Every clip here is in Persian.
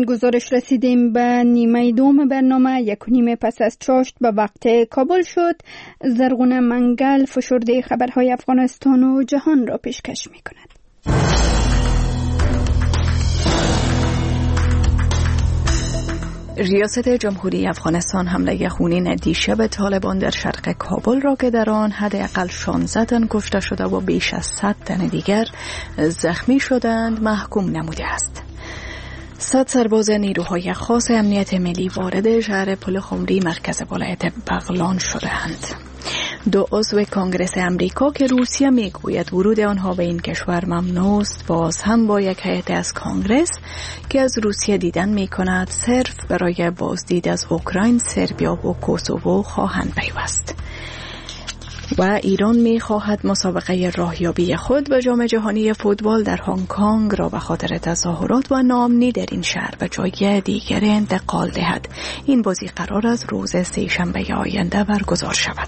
این گزارش رسیدیم به نیمه دوم برنامه. 1:30 پس از چاشت به وقت کابل شد. زرغونه منگل فشرده خبرهای افغانستان و جهان را پیشکش می کند. ریاست جمهوری افغانستان حمله خونین دیشب طالبان در شرق کابل را که در آن حداقل 16 تن کشته شده و بیش از 100 تن دیگر زخمی شدند محکوم نموده است. 100 سرباز نیروهای خاص امنیت ملی وارد شهر پل خمری مرکز ولایت بغلان شدند. 2 عضو کنگره امریکا که روسیه میگوید ورود آنها به این کشور ممنوع است، باز هم با یک هیئت از کنگره که از روسیه دیدن میکند صرف برای بازدید از اوکراین، سربیا و کوسوو خواهند پیوست. و ایران می‌خواهد مسابقه راهیابی خود به جام جهانی فوتبال در هنگ کنگ را به خاطر تظاهرات و ناامنی در این شهر به جای دیگر انتقال دهد. این بازی قرار است روز سه‌شنبه آینده برگزار شود.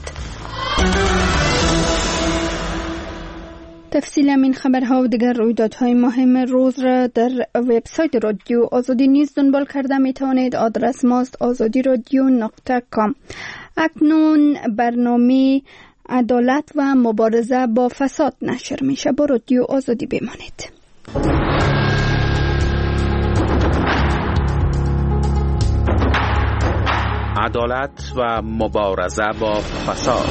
تفصیل این خبرها و دیگر رویدادهای مهم روز را در وبسایت رادیو آزادی نیز دنبال کرده می توانید. آدرس ماست azadiradio.com. اکنون برنامه عدالت و مبارزه با فساد نشر میشه. با رادیو آزادی بمانید. عدالت و مبارزه با فساد.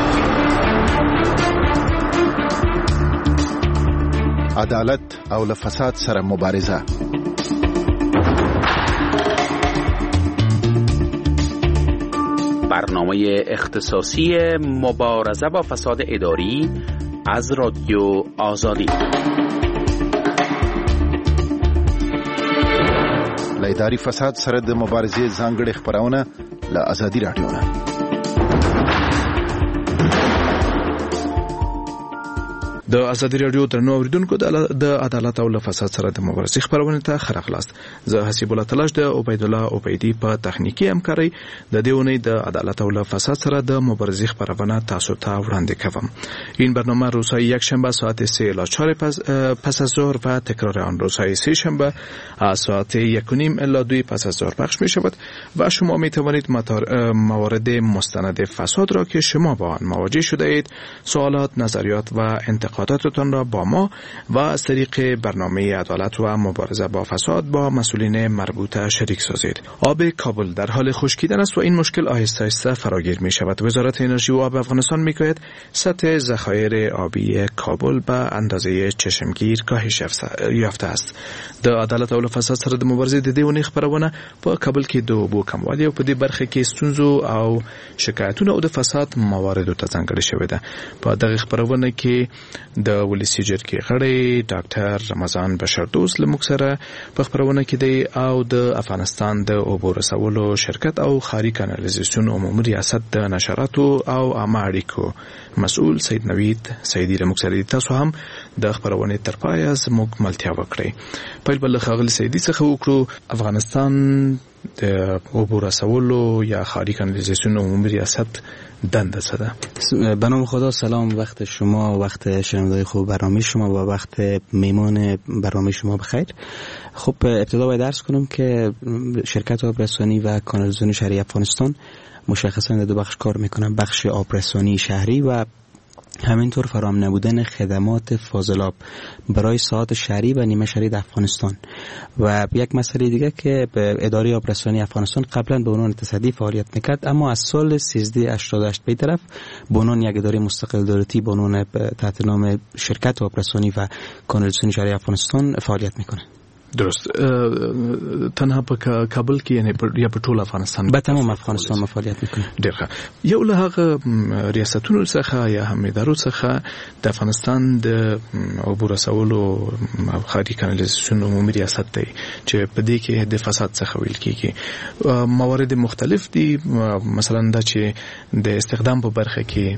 عدالت او لفساد سره مبارزه. برنامه اختصاصی مبارزه با فساد اداری از رادیو آزادی. لایداری فساد سره د مبارزې ځانګړي خبرونه له آزادي رادیو نه. د آزادي رادیو درنو اوریدونکو د عدالت او فساد سره د مبارزې خبرونه ته خلاص. زه حسیب الله تلاش د عبید الله عبیدی په تخنیکی همکاري د دیونی د عدالت او فساد سره د مبارزې خبرونه تاسو ته وړاندې کوم. این برنامه روزهای یک شنبه ساعت 3 الی 4 پس از ظهر و تکرار آن روزهای سه شنبه ساعت 1:30 الی 2 پس از ظهر پخش می شود و شما می توانید موارد مستند فساد را که شما با آن مواجه شده اید سوالات، نظریات و انتقاداتتان را با ما و از طریق برنامه عدالت و مبارزه با فساد با مسئولین مربوطه شریک سازید. آب کابل در حال خشکیدن است و این مشکل آهسته آهسته فراگیر می شود. وزارت انرژی و آب افغانستان می گوید سطح ذخایر آبی کابل به اندازه چشمگیر کاهش یافته است. د عدالت او فساد سره د مبارزې د دیونی خبرونه په کابل کې د اوبو کموالی او په دې برخه کې ستونزو او شکایتونو او د فساد مواردو ته ځانګړې شوې ده. په دغه خبرونه کې د ولسی جرګې غړی ډاکټر رمضان بشردوست له موږ سره په خبرونه کې دی او د افغانستان د اوبو رسولو شرکت او خاري کانالیزاسیون عمومي ریاست د نشراتو او عامه اړیکو مسؤل سید نوید سیدی له موږ سره. تاسو هم د خبرونه تر پای زموږ ملتیا وکړئ. پیل بل خغل سیدی څخه وکړو. افغانستان د اوبو رسولو یا خاري کانالیزاسیون عمومي ریاست دنده څه ده؟ به نام خدا. سلام، وقت شما، وقت شنوندگان خوب برنامه شما و وقت میمان برنامه شما بخیر. خب ابتدا باید عرض کنم که شرکت آبرسانی و کانالیزاسیون شهری افغانستان مشخصا در دو بخش کار میکنن: بخش آبرسانی شهری و همینطور فراهم نبودن خدمات فاضلاب برای ساحات شهری و نیمه شهری در افغانستان. و یک مسئله دیگه که به اداره آبرسانی افغانستان قبلا به عنوان تصدی فعالیت میکرد، اما از سال 1388 به طرف به عنوان یک اداره مستقل دولتی به عنوان تحت نام شرکت آبرسانی و کانالیزاسیون شهری افغانستان فعالیت میکنه. درست. تنها په کابل کې یا په ټول افغانستان؟ په تمام افغانستان فعالیت میکنه. ډیر ښه. یو له هغه ریاستونو څخه یا هم ادارو څخه د افغانستان د اوبو رسولو خاري کانالیزاسیون عمومي ریاست دی چې په دې کې د فساد څخه ویل کیږي. موارد مختلف دي، مثلا دا چې د استخدام په برخه کې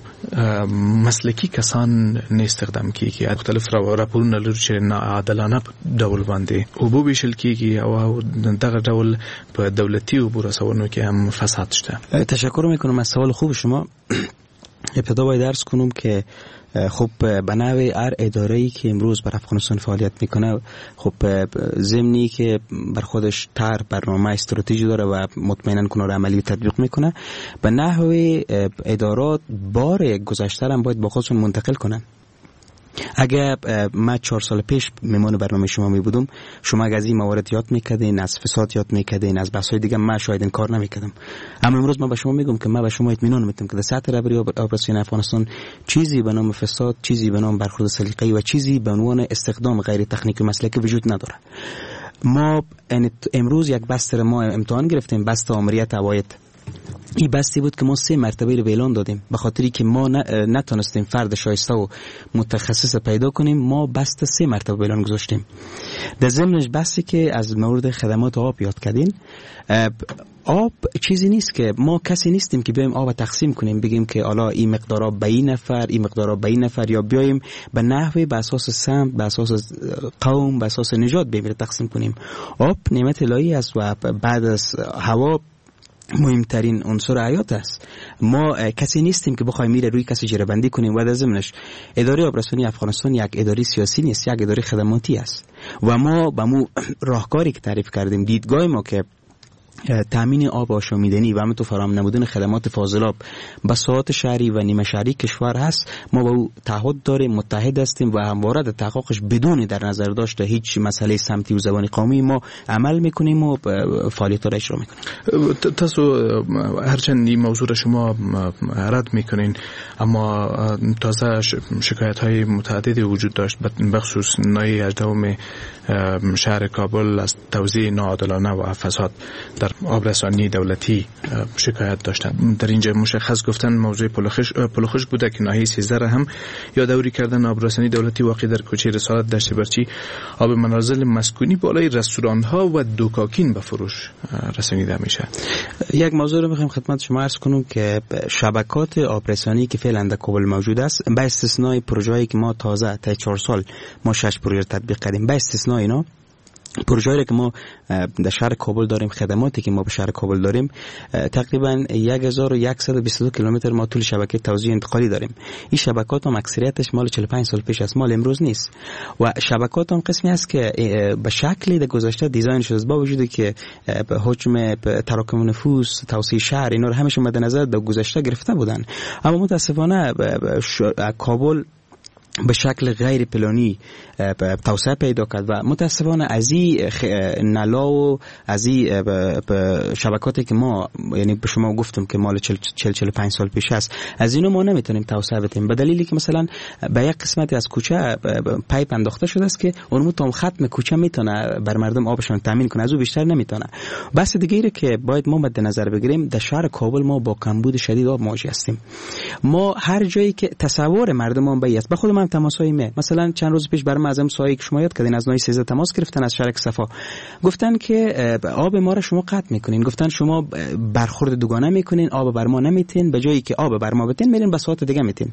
مسلکی کسان نه استخدام کیږي. مختلف راپورونه لري چې ناعادلانه ډول باندې اوبو ویشل کیږي او دغه ډول په دولتي اوبو رسونو کې هم فساد شته. تشکر میکنم از سوال خوب شما. ابتدا باید عرض کنم که خب به نوع هر اداره‌ای که امروز بر افغانستان فعالیت میکنه خب ضمنی که بر خودش برنامه استراتژی داره و مطمئنا کنار عملی تطبیق میکنه، به نحو ادارات بار گذشته هم باید با خودشون منتقل کنن. اگر ما 4 سال پیش میمون برنامه شما می بودم، شما از این موارد یاد میکردین، از فساد یاد میکردین، از بحث‌های دیگه ما شاید این کار نمیکردم. اما امروز ما به شما میگم که ما به شما اطمینان میدم که در سطح رهبری اپراسیون افغانستان چیزی به نام فساد، چیزی به نام برخورد سلیقه‌ای و چیزی به عنوان استخدام غیر تکنیکی و مسلکی وجود نداره. ما امروز یک بست ما امتحان گرفتیم، بست آمریت عواید. این بستی بود که ما 3 مرتبه رو اعلان دادیم، به خاطری که ما نتونستیم فرد شایسته و متخصص پیدا کنیم. ما بست 3 مرتبه اعلان گذاشتیم. در ضمنش بستی که از مورد خدمات آب یاد کردین. آب چیزی نیست که ما کسی نیستیم که بیایم آب تقسیم کنیم، بگیم که حالا این مقدار آب به این نفر، این مقدار آب به این نفر، یا بیایم به نحوی به اساس سمت، به اساس قوم، به اساس نژاد بیایم تقسیم کنیم. آب نعمت الهی است و بعد از هوا مهمترین عنصر حیات است. ما کسی نیستیم که بخوایم میره روی کسی جره بندی کنیم. و در ضمنش اداره آبرسانی افغانستان یک اداره سیاسی نیست، یک اداره خدماتی است و ما به مو راهکاری که تعریف کردیم، دیدگاه ما که تامین آب آشامیدنی و همینطور فراهم نمودن خدمات فاضلاب به ساحات شهری و نیمه شهری کشور هست، ما با او تعهد داریم، متحد هستیم و همواره در تحققش بدون در نظر داشته هیچ مسئله سمتی و زبانی قومی ما عمل میکنیم و فعالیت را اجرا میکنیم. تاسو هرچند این موضوع را شما رد میکنین، اما تازه شکایت های متعددی وجود داشت بخصوص نای 18 شهر کابل از توزیع ناعادلانه و فساد در آبرسانی دولتی شکایت داشتند. در اینجا مشخص گفتن موضوع پلوخش بوده که ناحیه 13 هم یادآوری کردن آبرسانی دولتی واقع در کوچه رسالت دشت برچی آب منازل مسکونی بالای رستوران ها و دوکاکین به فروش رسانیده میشه. یک موضوع رو میخوام خدمت شما عرض کنم که شبکات آبرسانی که فعلا در کابل موجود است، به استثنای پروژه‌ای که ما تازه تا 4 سال ما 6 پروژه تطبیق کردیم، به استثنای اینا پروژه‌ای که ما در شهر کابل داریم، خدماتی که ما به شهر کابل داریم، تقریبا 1122 کیلومتر ما طول شبکه توزیع انتقالی داریم. این شبکات هم اکثریتش مال 45 سال پیش است، مال امروز نیست. و شبکات هم قسمی است که به شکلی در گذشته دیزاین شده، با وجودی که به حجم تراکم نفوس، توسعه شهر، اینا رو همش مد نظر در گذشته گرفته بودن، اما متاسفانه کابل به شکل غیر پلانی توسعه پیدا کرد و متاسفانه از این نلا و از این شبکاتی که ما، یعنی به شما گفتم که مال 45 سال پیش است، از اینو ما نمیتونیم توسعه بدیم، به دلیلی که مثلا به یک قسمتی از کوچه پایپ انداخته شده است که اون تا ختم کوچه میتونه بر مردم آبشون تامین کنه، از او بیشتر نمیتونه. بس دیگه که باید ما مد نظر بگیریم، در شهر کابل ما با کمبود شدید آب مواجه هستیم. ما هر جایی که تصور مردمان به است، به خود من تماسایی مثلا چند روز پیش برام از سایه که شما یاد کردین از نای 13 تماس گرفتن از شرک صفا، گفتن که آب ما را شما قطع میکنین، گفتن شما برخورد دوگانه میکنین، آب بر ما نمیتین، به جایی که آب بر ما بتین میرین به ساعت دیگه میتین.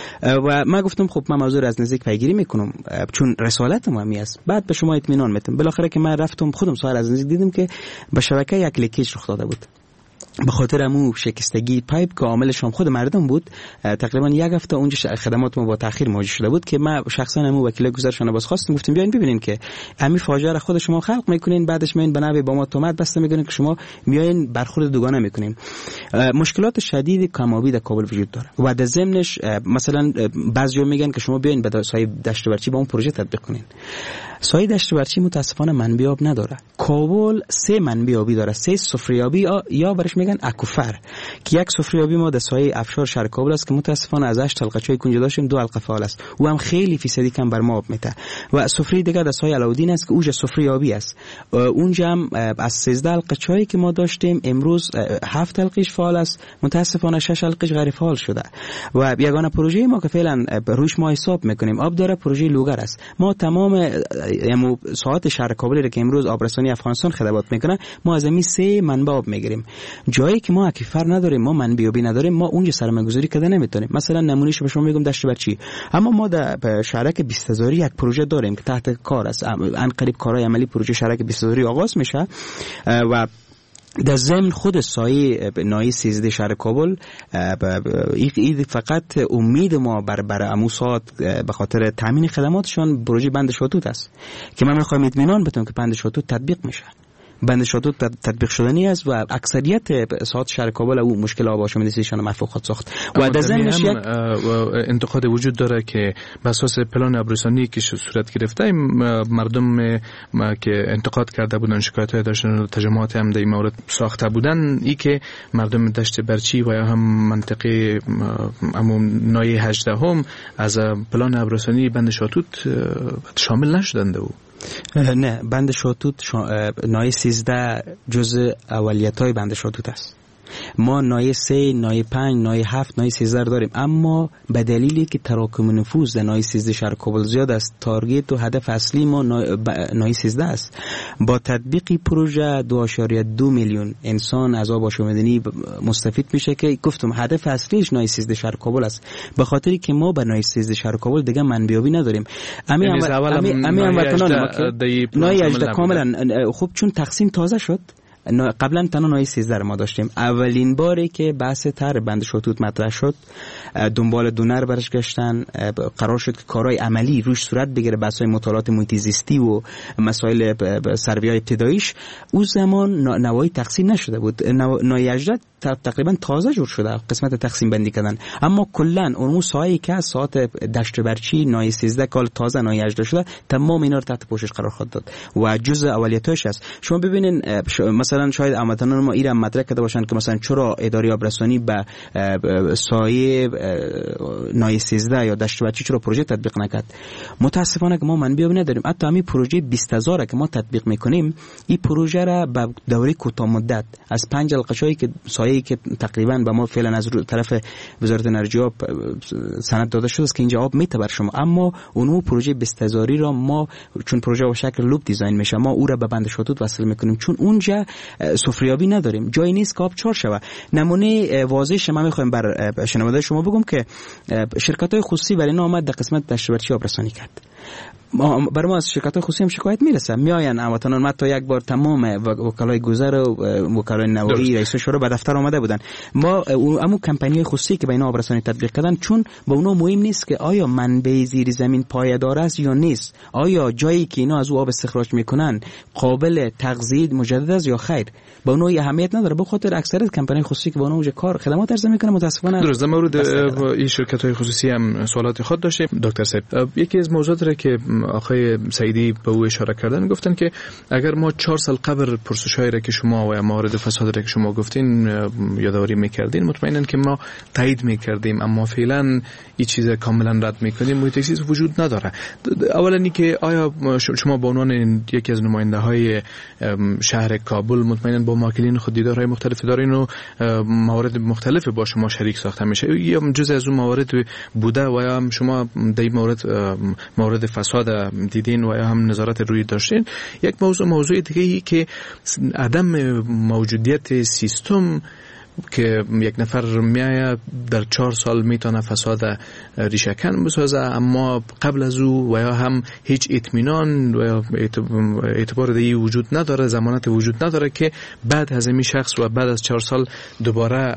و ما گفتم خب من موضوع از نزدیک پیگیری میکنم چون رسالت ما است، بعد به شما اطمینان میدم. بالاخره که من رفتم خودم سوال از نزدیک دیدم که به شبکه یک لیکیج رخ داده بود، به خاطر امو شکستگی پایپ که عاملش هم خود مردم بود. تقریبا یک هفته اونجا خدمات ما با تاخیر مواجه شده بود که ما شخصا امو وکیل گزارشانه باز خواستیم، گفتیم بیاین ببینین که همین فاجعه را خود شما خلق میکنین، بعدش میاین به نوع با ما تهمت بسته میکنین که شما میاین برخورد دوگانه میکنین. مشکلات شدید کمابی در کابل وجود داره و در ضمنش مثلا بعضیا میگن که شما بیاین به سایه دشت برچی با اون پروژه تطبیق کنین. سایه دشت برچی متاسفانه منبع آب نداره. کابل 3 منبع آبی داره، 3 سفریابی یا برش میگن اکوفر، که یک سفریابی ما در سایه افشار شهر کابل است که متاسفانه از 8 حلقه چای کنجا داشتیم 2 حلقه فعال است، او هم خیلی فیصدی کم بر ما آب میده. و سفری دیگه در سایه علاودین است که اوج سفریابی است، اونجا هم از 13 حلقه چای که ما داشتیم امروز 7 حلقهش فعال است، متاسفانه 6 حلقهش غیر فعال شده. و یگانه پروژه ما که فعلا روش ما حساب میکنیم آب داره پروژه لوگر است. ما تمام ساعات شهر کابل که امروز آبرسانی افغانستان خدمات میکنه ما از این 3 منبع آب میگیریم. جایی که ما اکیفر نداریم، ما منبع آبی نداریم، ما اونجا سرمایه‌گذاری کرده نمیتونیم. مثلا نمونهش به شما میگم دشت برچی، اما ما در شهرک 20000 یک پروژه داریم که تحت کار است، ان قریب کارهای عملی پروژه شهرک 20000 آغاز میشه و در ضمن خود سایه نای 13 شهر کابل این فقط امید ما بر اموسات به خاطر تامین خدماتشان پروژه بند شاتوت است که من میخوایم اطمینان بدم که بند شاتوت تطبیق میشه. بند شاتوت تطبیق شدنی است و اکثریت ساعات شهر کابل او مشکل آب آشامیدگیشان مرفوع خود ساخت. و در ضمنش یک انتقاد وجود داره که بر اساس پلان ابرسانی که صورت گرفته مردم که انتقاد کرده بودن، شکایت‌های داشتن، تجمعات هم در این مورد ساخته بودن، ای که مردم دشت برچی و یا هم منطقه نای 18 هم از پلان ابرسانی بند شاتوت شامل نشدند. نه، بند شاتوت نای 13 جزء اولیت‌های بند شاتوت است. ما نای 3، نای 5، نای 7، نای 13 داریم، اما به دلیلی که تراکم نفوذ در نای 13 شهر کابل زیاد است، تارگت و هدف اصلی ما نای 13 است. با تطبیق پروژه 2.2 میلیون انسان از آب آشامیدنی مستفید میشه که گفتم هدف اصلیش نای 13 شهر کابل است. به خاطری که ما به نای 13 شهر کابل دیگه منبعی نداریم. امی نای 18 کاملا خوب چون تقسیم تازه شد. قبلا تنها نای 13 ما داشتیم. اولین باری که بحث طرح بند شاتوت مطرح شد، دنبال دونر برش گشتن، قرار شد که کارهای عملی روش صورت بگیره، بحث‌های مطالعات محیط زیستی و مسائل سروی‌های ابتداییش. اون زمان نوایی تقسیم نشده بود. نای 18 تقریبا تازه جور شده قسمت تقسیم بندی کردن، اما کلا اون سایه‌ای که ساعت دشت برچی نای 13 کال تازه نای 18 شده، تمام اینا رو تحت پوشش قرار خواهد داد و جزء اولیتش است. شما ببینین مثلا شاید هموطنان ما ایران مطرح کرده باشن که مثلا چرا اداره آبرسانی به سایه نای 13 یا دشت برچی چرا پروژه تطبیق نکرد. متاسفانه که ما منبع نداریم. حتی همین پروژه 20000 که ما تطبیق میکنیم، این پروژه را به دوره کوتاه مدت از 5 حلقه‌ای که سایه‌ای که تقریبا به ما فعلا از طرف وزارت انرژی آب سند داده شده است که اینجا آب میته بر شما، اما اون پروژه 20000 را ما چون پروژه به شکل لوپ دیزاین میشه، ما او را به بند شاتوت وصل میکنیم چون اونجا سفریابی نداریم، جایی نیست که آب چار شوه. نمونه واضحش ما میخوایم بر شنونده شما بگم که شرکت‌های خصوصی برای اینا آمد در قسمت دشت برچی آبرسانی کرد. برای ما از شرکت‌های خصوصی هم شکایت میرسه، میآین هموطنان ما تا یک بار تمام وکلای گذر و وکلای نوایی رئیس شورا به دفتر آمده بودن. ما همون کمپانی‌های خصوصی که به اینا آبرسانی تطبیق کردن، چون با اونا مهم نیست که آیا منبع زیر زمین پایدار است یا نیست، آیا جایی که اینا از او آب استخراج میکنن قابل تغذیه مجدد است یا خیر، با اونا اهمیت نداره. به خاطر اکثریت کمپانی‌های خصوصی که با اونا کار خدمات ارزه میکنن متاسفانه درست در مورد این شرکت‌های خصوصی هم سوالات خود داشتیم. دکتر صاحب، یکی از موضوعاتی را که آقای سعیدی به او اشاره کردن، گفتن که اگر ما 4 سال قبل پرسش‌هایی را که شما و موارد فساد را که شما گفتین یادآوری می‌کردین، مطمئناً که ما تایید می‌کردیم، اما فعلا این چیز کاملا رد می‌کنیم، محیط زیست وجود نداره. اولا اینکه آیا شما به عنوان یکی از نماینده‌های شهر کابل مطمئناً با ماکلین خود دیدارهای مختلف دارین و موارد مختلف با شما شریک ساخته میشه، یا جزء از اون موارد بوده و یا هم شما در این مورد فساد دیدین و یا هم نظارت روی داشتین؟ یک موضوع دیگه که عدم موجودیت سیستم که یک نفر میآید در 4 سال میتونه فساد ریشه‌کن بسازه، اما قبل از او و یا هم هیچ اطمینان و اعتبار دیگه وجود نداره، ضمانت وجود نداره که بعد از این شخص و بعد از 4 سال دوباره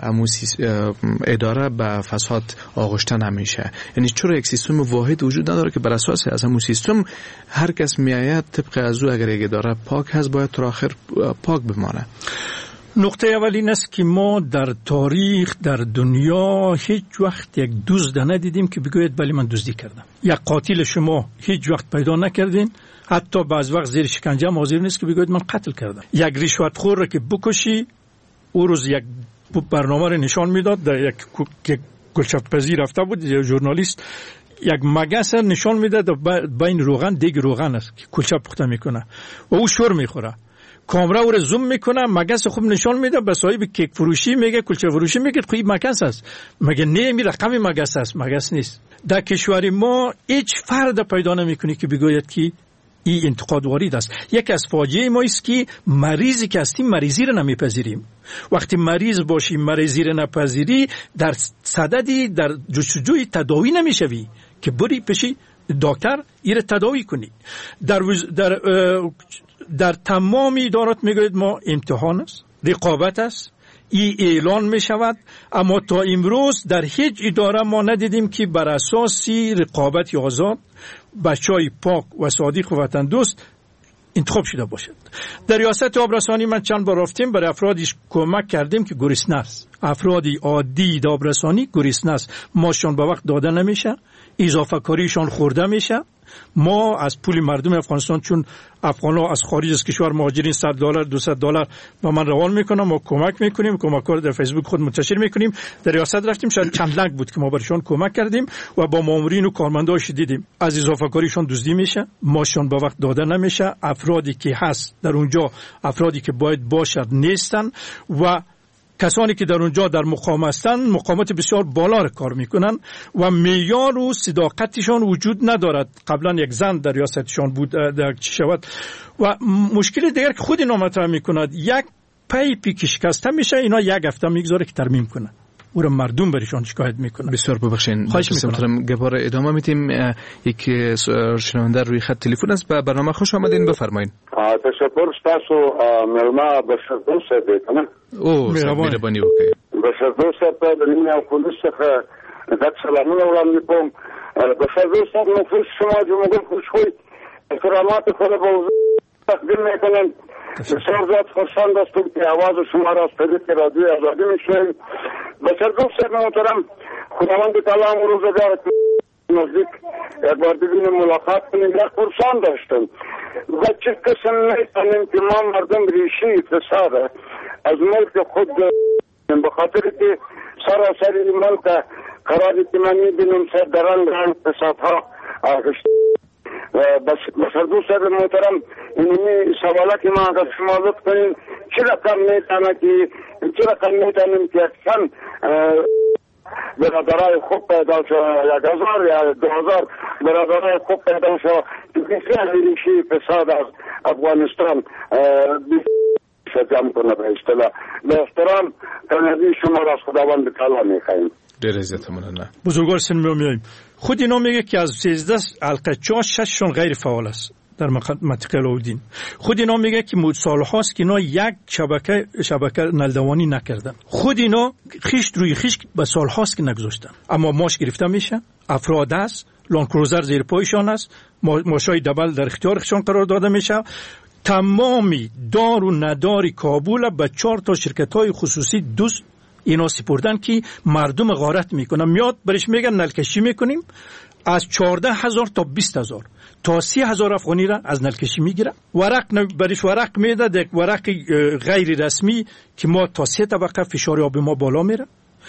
اداره به فساد آغشته نمیشه. یعنی چرا یک سیستم واحد وجود نداره که بر اساس از همون سیستم هر کس میآید طبق از او اگر یک اداره پاک هست باید تا آخر پاک بمانه؟ نقطه اول این است که ما در تاریخ در دنیا هیچ وقت یک دزد ندیدیم که بگوید بله من دزدی کردم. یک قاتل شما هیچ وقت پیدا نکردین، حتی بعض وقت زیر شکنجه هم حاضر نیست که بگوید من قتل کردم. یک رشوتخور را که بکشی، او روز یک برنامه را نشان میداد، در یک گلچپ پزی رفته بود، یک ژورنالیست یک مگس نشان میداد بین روغن، دیگ روغن است که کلچه پخته میکنه و او شور میخوره. کامرا او رو زوم میکنه، مگس خوب نشان میده، به صاحب کیک فروشی میگه، کلچه فروشی میگه خب این مگس است، مگه نه می رقم مگس است، مگس نیست. در کشور ما هیچ فرد پیدا نمیکنی که بگوید که این انتقاد وارد است. یک از فاجعه ما است که مریضی که هستیم مریضی رو نمیپذیریم. وقتی مریض باشی مریضی رو نپذیری، در صددی در جستجوی تداوی نمیشوی که بری پیش دکتر این تداوی کنی. در تمام ادارات میگوید ما امتحان است، رقابت است، این اعلان می شود، اما تا امروز در هیچ اداره ما ندیدیم که بر اساس رقابت آزاد بچهای پاک و صادق و وطن دوست انتخاب شده باشد. در ریاست آبرسانی من چند بار رفتیم، برای افرادی کمک کردیم که گرسنه است. افرادی عادی آبرسانی گرسنه است، ماشون به وقت داده نمیشه، اضافه کاریشان خورده میشه. ما از پول مردم افغانستان، چون افغان‌ها از خارج از کشور مهاجرین $100 $200 با من روان میکنن، ما کمک میکنیم، کمک‌ها رو در فیسبوک خود منتشر میکنیم. در ریاست رفتیم، شاید چند لک بود که ما برشون کمک کردیم و با مامورین و کارمنداش دیدیم از اضافه کاریشون دزدی میشه، ماشون به وقت داده نمیشه، افرادی که هست در اونجا افرادی که باید باشد نیستن و کسانی که در اونجا در مقام هستند مقامات بسیار بالا کار میکنن و معیار و صداقتشان وجود ندارد. قبلا یک زن در ریاستشان بود در چی شود و مشکل دیگر که خود اینا مطرح میکند، یک پیپی که شکسته میشه اینا یک هفته میگذاره که ترمیم کنه، او را مردم برشان شکایت میکنن. بسیار ببخشید، خواهش میکنم گپار ادامه میتیم. یک شنونده روی خط تلفن است. به برنامه خوش آمدین، بفرمایید. تشکر تاسو ملما بشر دوست کنه. او مهرباني وکړئ. بشر دوست په دنیا او کولس څخه د سلامونه وړاندې کوم. بشر دوست نفوس شما جمهور خوشوي کرامات خود به تقدیم میکنم. بسیار زیاد خوشحال هستم که آواز شما را از طریق رادیو آزادی میشنویم. بشر دوست محترم، خداوند تعالی امروز روزگار نزدیک یک بار دیگه ملاقات کنیم. یک پرسان داشتم و چه قسم میتونیم که ما مردم ریشه اقتصاد از ملک خود به خاطر که سراسری ملک قراری که من میبینم سر دران اقتصادها آغشت. بسر دوست محترم اینمی سوالا که ما اگر شما لطف کنیم چه رقم میتونیم که اکسان برادرای خوب پیدا شو 1000 یا 2000 برادرای خوب پیدا شو که بسیار ریشی اقتصاد از افغانستان جمع کنه. به اصطلاح به احترام تنظیم شما را از خداوند تعالی میخواهیم. در عزت مننه. بزرگوار سن میایم. خود اینا میگه که از 13 حلقه 6 شون غیر فعال است در منطقه علاءالدین. خود اینا میگه که سال هاست که اینا یک شبکه نلدوانی نکردن. خود اینا خشت روی خشت به سال هاست که نگذاشتن، اما ماش گرفته میشه، افراد است، لانکروزر زیر پایشان است، ماشای دبل در اختیارشان قرار داده میشه. تمامی دار و نداری کابل به 4 تا شرکت‌های خصوصی دوست اینا سپردن که مردم غارت میکنن. میاد برش میگن نلکشی میکنیم، از 14,000 تا 20,000 تا 30,000 افغانی را از نلکشی میگیره. برش ورق میده، یک ورق غیر رسمی که ما تا 3 طبقه فشار آب ما بالا میره،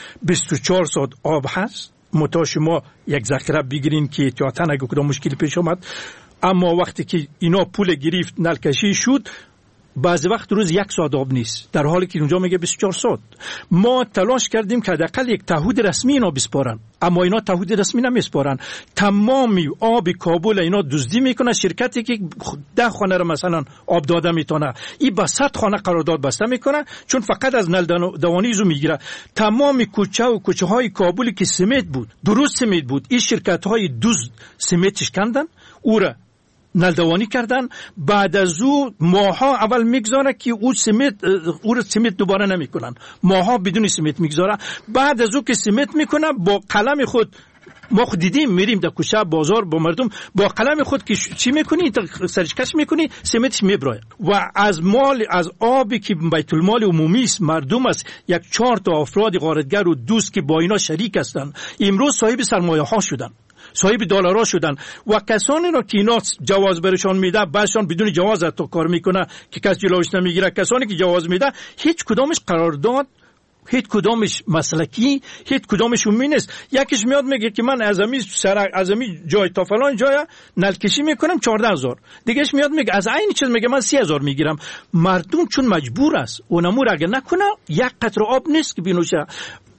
24 ساعت آب هست. متا شما یک ذخیره بگیرین که احتیاطاً اگه کدام مشکلی پیش اومد. اما وقتی که اینا پول گرفت نلکشی شد، بعضی وقت روز 1 ساعت آب نیست، در حالی که اونجا میگه 24 ساعت. ما تلاش کردیم که حداقل یک تعهد رسمی اینا بسپارن، اما اینا تعهد رسمی نمیسپارن. تمامی آب کابل اینا دزدی میکنه. شرکتی که 10 خانه رو مثلا آب داده میتونه، این با 100 خانه قرارداد بسته میکنه، چون فقط از نل دوانی زو میگیره. تمامی کوچه و کوچه های کابل که سمت بود، درست سمت بود، این شرکت های دزد سمتش کندن، او را نلدوانی کردن. بعد از او ماها اول میگذاره که او رو سمت دوباره نمیکنن، ماها بدون سمت میگذاره. بعد از او که سمت میکنه با قلم خود، ما خود دیدیم میریم در کوچه بازار با مردم، با قلم خود که چی میکنی سرش کش میکنی سمتش میبرای. و از مال از آبی که بیت المال عمومی است مردم است، 4 تا افراد غارتگر و دوست که با اینا شریک هستن امروز صاحب سرمایه ها شدن، صاحب دلارها شدن. و کسانی را که اینا جواز برشان میده، بعضشان بدون جواز حتی کار میکنه که کس جلوش نمیگیره. کسانی که جواز میده هیچ کدامش قرارداد، هیچ کدامش مسلکی، هیچ کدامش عمومی نیست. یکیش میاد میگه که من از امی جای تا فلان جای نلکشی میکنم 14,000، دیگهش میاد میگه از این چیز میگه من 30,000 میگیرم. مردم چون مجبور است اونمو را اگه نکنه یک قطره آب نیست که بینوشه.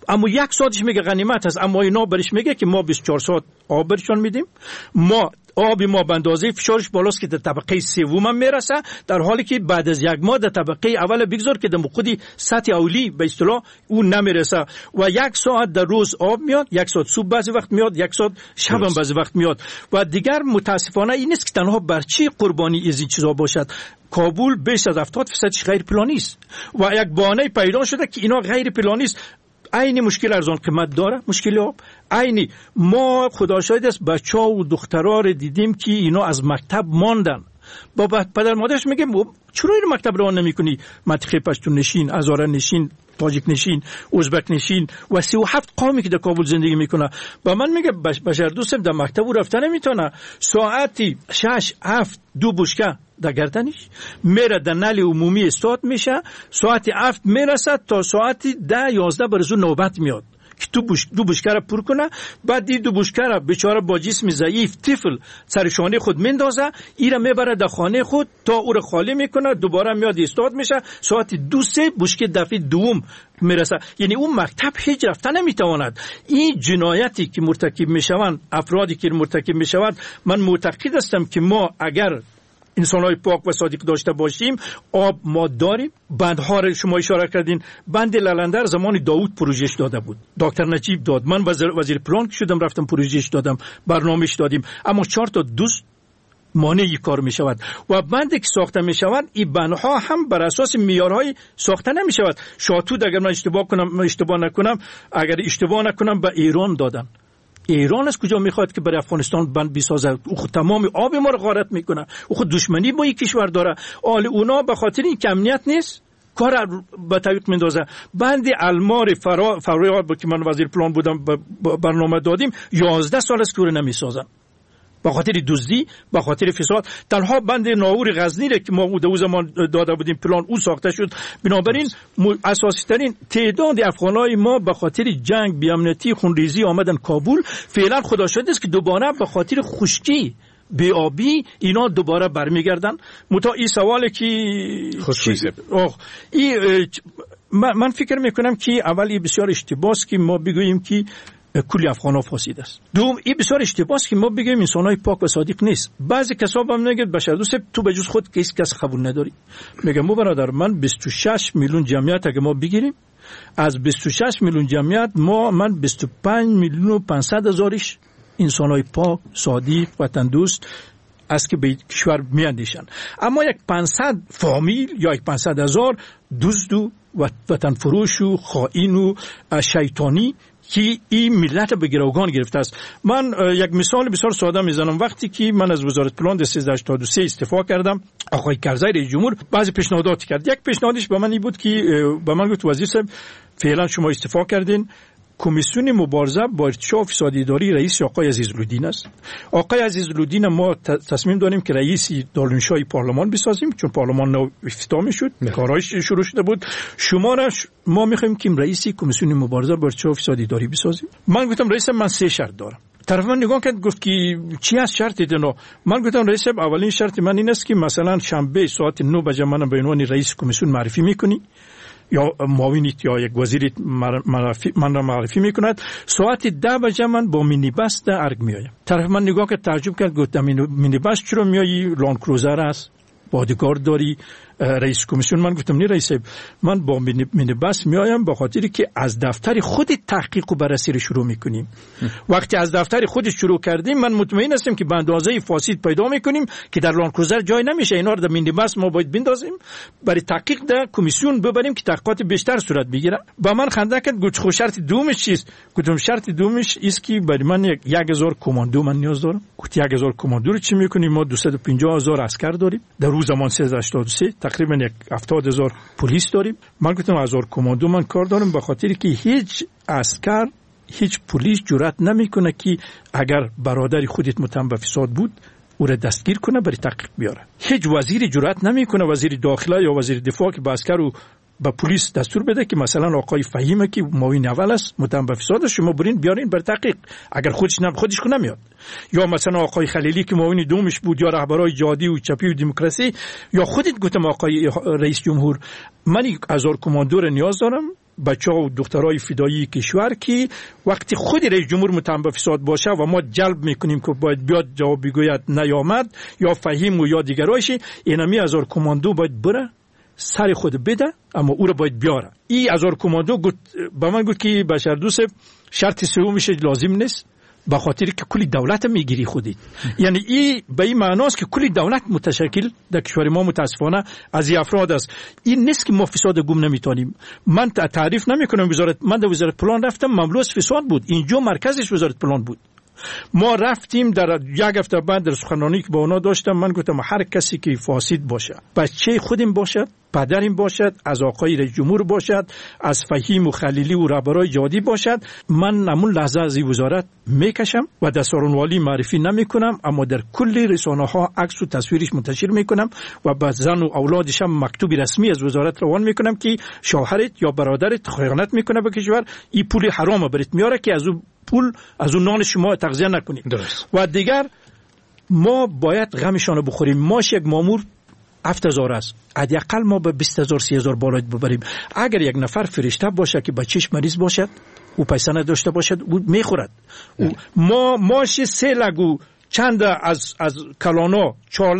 اما 1 ساعتش میگه غنیمت است، اما اینا برش میگه که ما 24 ساعت آب برشان میدیم، ما آب ما به اندازه فشارش بالاست که در طبقه سوم هم میرسه، در حالی که بعد از 1 ماه در طبقه اول بگذار که در خودی سطح اولی به اصطلاح اون نمیرسه و 1 ساعت در روز آب میاد، 1 ساعت صبح بعضی وقت میاد، 1 ساعت شب هم بعضی وقت میاد و دیگر متاسفانه این نیست که تنها بر چی قربانی از این چیزا باشد. کابل بیش از 70% غیر پلانی است و یک بهانه پیدا شده که اینا غیر پلانی است. عین مشکل ارزان قیمت داره، مشکل آب عینی. ما خدا شاهد است بچه‌ها و دخترها رو دیدیم که اینا از مکتب ماندن، با پدر مادرش میگه چرا این مکتب رو نمی‌کنی؟ منطقه پشتون نشین، هزاره نشین، تاجیک نشین، ازبک نشین و 37 قومی که در کابل زندگی میکنه با من میگه بشر دوستم در مکتب رفتن نمیتونه، ساعتی 6 7 2 بشکه در گردنش میره، در نل عمومی استاد میشه، ساعتی 7 میرسه تا ساعتی 10 11 برزو نوبت میاد که دو بشکه را پر کنه. بعد این 2 بشکه را بیچاره با جسم ضعیف طفل سرشانه خود میندازه، ایره میبره در خانه خود تا او را خالی میکنه، دوباره میاد استاد میشه، ساعت 2 3 بشکه دفعه دوم میرسه. یعنی اون مکتب هیچ رفتن نمیتواند. این جنایتی که مرتکب میشوند، افرادی که مرتکب میشوند، من معتقد هستم که ما اگر انسان‌های پاک و صادق داشته باشیم، آب ما داریم. بندها را شما اشاره کردین، بند لالندر زمان داوود پروژهش داده بود، دکتر نجیب داد، من وزیر پلان که شدم رفتم پروژهش دادم، برنامهش دادیم، اما 4 تا دوست مانعی کار می شود و بندی که ساخته می شود این بندها هم بر اساس معیارهای ساخته نمی شود. شاتود اگر من اشتباه نکنم به ایران دادن. ایران از کجا میخواد که برای افغانستان بند بسازه؟ او خود تمام آب ما رو غارت میکنه، او خود دشمنی با این کشور داره. حال اونا به خاطر این کمیت نیست کار به تعویق میندازه. بند المار فریاد که من وزیر پلان بودم برنامه دادیم 11 سال است که رو نمیسازن به خاطر دزدی، به خاطر فساد. تنها بند ناور غزنی را که ما او زمان داده بودیم پلان او ساخته شد. بنابراین اساسی ترین تعداد افغانای ما به خاطر جنگ، بی‌امنیتی، خونریزی آمدن کابل. فعلا خدا شاهد است که دوباره به خاطر خشکی، بی‌آبی اینا دوباره برمیگردن. این سوالی که من فکر میکنم که اولی بسیار اشتباهه است که ما بگوییم که کلی افغان ها فاسد است. دوم این بسیار اشتباهه است که ما بگیم انسان های پاک و صادق نیست. بعضی کسا هم میگن بشر دوست تو به جز خود کس قبول نداری. میگم برادر من 26 میلیون جمعیت اگه ما بگیریم، از 26 میلیون جمعیت من 25 میلیون و 500 هزارش انسان های پاک، صادق، وطن دوست است که به کشور میاندیشن. اما یک 500 فامیل یا یک 500 هزار دزد و وطن فروش و خائن و شیطانی که این ملت به گروگان گرفته است. من یک مثال بسیار ساده میزنم. وقتی که من از وزارت پلان در 1383 استعفا کردم، آقای کرزی رئیس جمهور بعضی پیشنهادات کرد. یک پیشنهادش به من این بود که به من گفت وزیر صاحب فعلا شما استعفا کردین، کمیسیون مبارزه با ارتشاء و فساد اداری رئیس آقای عزیزالدین است. آقای عزیزالدین ما تصمیم داریم که رئیس دارالانشای پارلمان بسازیم، چون پارلمان نو افتتاح میشد، کارهاش شروع شده بود. شما را ما میخوایم که رئیس کمیسیون مبارزه با ارتشاء و فساد اداری بسازیم. من گفتم رئیس من 3 شرط دارم. طرف من نگاه کرد گفت که چی از شرط دیدن؟ من گفتم رئیس اولین شرط من این است که مثلا شنبه ساعت 9 بجه من به عنوان رئیس کمیسیون معرفی میکنی یا معاونیت یا یک وزیرت من را معرفی میکند. ساعت 10 بجه من با مینی بس در ارگ میایم. طرف من نگاه کرد تعجب کرد گفت مینی بس چرا میایی؟ لان کروزر است، بادیگارد داری، رئیس کمیسیون. من گفتم نه رئیس، من با مینی بس میایم به خاطر که از دفتر خود تحقیق و بررسی شروع میکنیم. وقتی از دفتر خود شروع کردیم من مطمئن هستم که به اندازه فاسد پیدا میکنیم که در لان کروزر جای نمیشه. اینا رو در مینی بس ما باید بندازیم برای تحقیق در کمیسیون ببریم که تحقیقات بیشتر صورت بگیره. با من خنده کرد گفت خب شرط دومش چیست؟ گفتم شرط دومش است که برای من 1000 کماندو من نیاز دارم. گفت 1000 کماندو رو چی میکنیم؟ ما 250000 عسکر داریم. در روز زمان 1383 تقریبا 70000 پلیس داریم. من گفتم 1000 کماندو من کار دارم به خاطر که هیچ عسکر، هیچ پلیس جرأت نمیکنه که اگر برادری خودت متهم به فساد بود او را دستگیر کنه برای تحقیق بیاره. هیچ وزیری جرأت نمیکنه، وزیر داخله یا وزیر دفاع که به عسکر و به پلیس دستور بده که مثلا آقای فهیمه که معاون اول است متهم به فساد شما برین بیارین بر تحقیق، اگر خودش نمیاد. یا مثلا آقای خلیلی که معاون دومش بود، یا رهبرای جادی و چپی و دموکراسی، یا خودت گفتم آقای رئیس جمهور من 1000 کماندو نیاز دارم بچه‌ها و دخترای فدایی کشور که وقتی خود رئیس جمهور متهم به فساد باشه و ما جلب میکنیم که باید بیاد جواب بگوید نیامد یا فهیم و یا دیگرایشی، اینمی 1000 کماندو باید بره سر خود بده، اما او رو باید بیاره. این 1000 کماندو به من گفت که بشار دوست شرط سومش لازم نیست، به خاطر که کلی دولت میگیری خودت. یعنی این به این معناست که کلی دولت متشکل در کشور ما متاسفانه از این افراد است. این نیست که ما فساد گم نمیتونیم. من تعریف نمیکنم من در وزارت پلان رفتم، مملوس فساد بود، اینجا مرکزش وزارت پلان بود. ما رفتیم در یک هفته بعد در سخنرانی که با اونا داشتم، من گفتم هر کسی که فاسد باشه، بچه خودم باشد، پدریم باشد، از آقای رئیس جمهور باشد، از فهیم و خلیلی و رهبرای جادی باشد، من همون لحظه از این وزارت میکشم و در سارنوالی معرفی نمیکنم، اما در کل رسانه ها عکس و تصویرش منتشر میکنم و به زن و اولادش هم مکتوب رسمی از وزارت روان میکنم که شوهرت یا برادرت خیانت میکنه به کشور، این پول حرام برات میاره که از اون پول از اون نان شما تغذیه نکنید. درست. و دیگر ما باید غمشان بخوریم. ماش یک مامور 7000 است، حداقل ما به 20000 30,000 بالا ببریم. اگر یک نفر فرشته باشه که بچهش مریض باشد او پیسه نداشته باشد او میخورد. ما ماش 3 لگو چند از کلانا، 4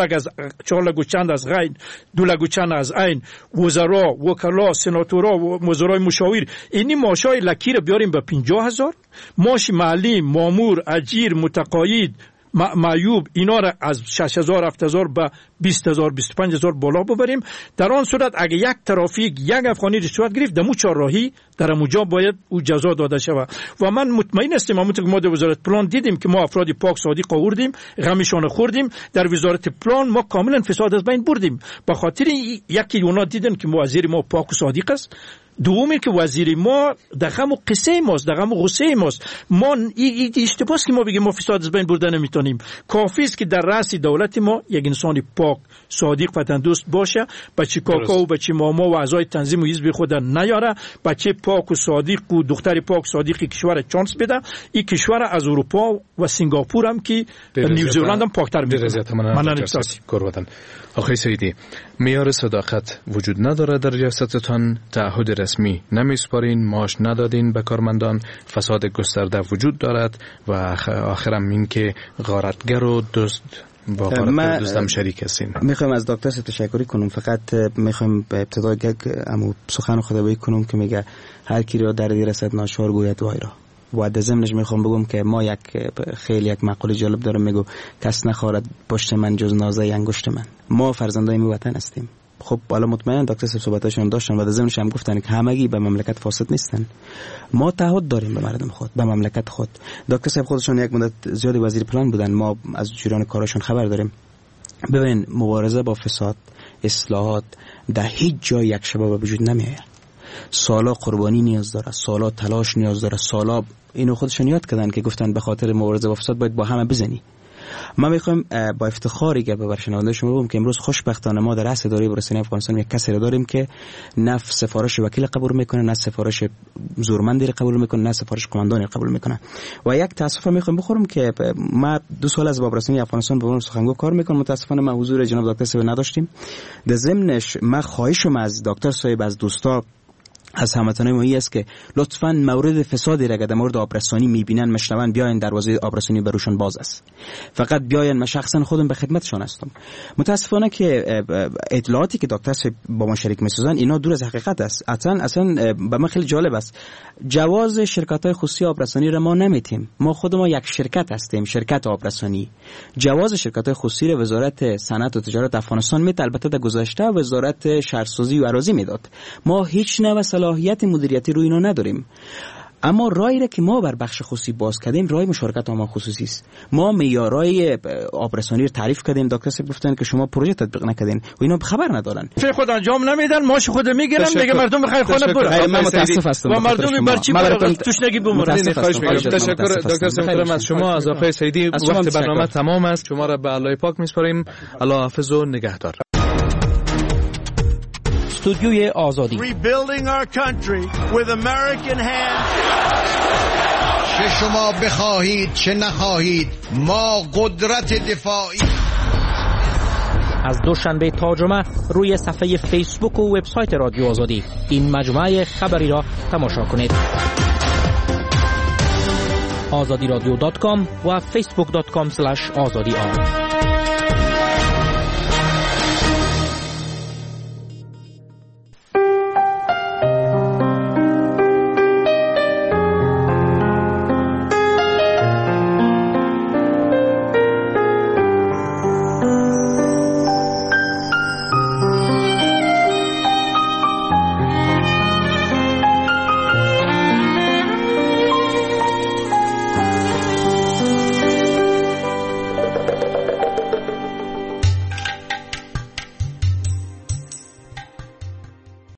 لگو چند از غین، 2 لگو چند از عین، وزرا، وکلا، سناتورا و وزرای مشاور، اینی ماشای لکی رو بیاریم به 50,000. ماش معلم، مامور، اجیر، متقاعد، معیوب، اینا را از 6,000 7,000 به 20,000 25,000 بالا ببریم. در آن صورت اگه یک ترافیک یک افغانی رشوت گرفت در مو چهارراهی در اونجا باید او جزا داده شود. و من مطمئن هستم همونطور که ما در وزارت پلان دیدیم که ما افراد پاک صادق آوردیم، غمشان خوردیم، در وزارت پلان ما کاملا فساد از بین بردیم. به خاطر یکی اونا دیدن که وزیر ما پاک و صادق است، دومی که وزیر ما در غم و قصه ماست، در غم و غصه ماست. ما این اشتباهه که ما بگیم ما فساد از بین بردن نمیتونیم. کافی است که در رأس دولت ما یک انسان پاک صادق وطن دوست باشه، بچه کاکا و بچه ماما و اعضای تنظیم و حزب خود نیاره، بچه پاک و صادق و دختر پاک صادق کشور چانس بده. این کشور از اروپا و سنگاپور هم که نیوزیلند هم پاکتر میکنه. من کروتن آقای سیدی، معیار صداقت وجود نداره در ریاستتان، تعهد رسمی نمیسپارین، معاش ندادین به کارمندان، فساد گسترده وجود دارد و آخرم این که غارتگر و دزد با غارتگر دوستم شریک هستین. میخوایم از دکتر تشکر کنم، فقط میخوایم به ابتدا یک سخن خدابایی کنم که میگه هر کی را در رسد ناشار گوید وای را. و در ضمنش میخوام بگم که ما یک مقوله جالب دارم، میگو کس نخوارد پشت من جز نازه انگشت من. ما فرزندای می وطن هستیم. خب حالا مطمئن دکتر صحبتاشون داشتن و در ضمنش هم گفتن که همگی به مملکت فاسد نیستن. ما تعهد داریم به مردم خود، به مملکت خود. دکتر صاحب خودشون یک مدت زیادی وزیر پلان بودن، ما از جریان کارشون خبر داریم. ببین مبارزه با فساد، اصلاحات در هیچ جای یک شبه به وجود نمیآید. سالا قربانی نیاز داره، سالا تلاش نیاز داره، سالا اینو خودشون یاد کردن که گفتن به خاطر مبارزه با فساد باید با همه بزنی. ما میخوایم با افتخاری که به شنونده شما بگم که امروز خوشبختانه ما در رأس اداره بررسی افغانستان یک کسی را داریم که نه سفارش وکیل قبول میکنه، نه سفارش زورمندی قبول میکنه، نه سفارش کماندانی قبول میکنه. و یک تاسف میخوام بخورم که ما 2 سال از بررسی افغانستان به عنوان سخنگو کار میکنم. متاسفانه ما حضور جناب دکتر صاحب نداشتیم. در ضمنش ما خواهشم از دکتر صاحب، از دوستا، از هموطنان ما است که لطفاً مورد فسادی را که در مورد آبرسانی میبینن مشنون بیاین دروازه آبرسانی بروشون باز است. فقط بیاین، من شخصا خودم به خدمتشون هستم. متاسفانه که اطلاعاتی که دکتر با ما شریک میسازن اینا دور از حقیقت است. اصلا به من خیلی جالب است. جواز شرکت‌های خصوصی آبرسانی را ما نمیتیم. ما خود ما یک شرکت هستیم، شرکت آبرسانی. جواز شرکت‌های خصوصی را وزارت صنعت و تجارت افغانستان میده، البته در گذشته وزارت شهرسازی و اراضی میداد. ما هیچ نوع صلاحیت مدیریتی روی اینا نداریم. اما رای را که ما بر بخش خصوصی باز کردیم رای مشارکت عامه خصوصی است. ما معیارهای آبرسانی رو تعریف کردیم، دکتر صاحب گفتن که شما پروژه تطبیق نکردین و اینا خبر ندارن. فکر خود انجام نمیدن، ماش خود میگیرن، میگه مردم بخیر خانه برو. من متاسف هستم و مردم برچی برو توش نگی بمونن. تشکر دکتر صاحب از شما، از آقای سیدی. وقت برنامه تمام است. شما را به الله پاک میسپاریم. الله حافظ و نگهدار. استودیوی آزادی. Rebuilding our country with American hands. چه شما بخواهید چه نخواهید ما قدرت دفاعی از دوشنبه تا جمعه روی صفحه فیسبوک و وبسایت رادیو آزادی این مجموعه خبری را تماشا کنید. azadiradyo.com و facebook.com/azadi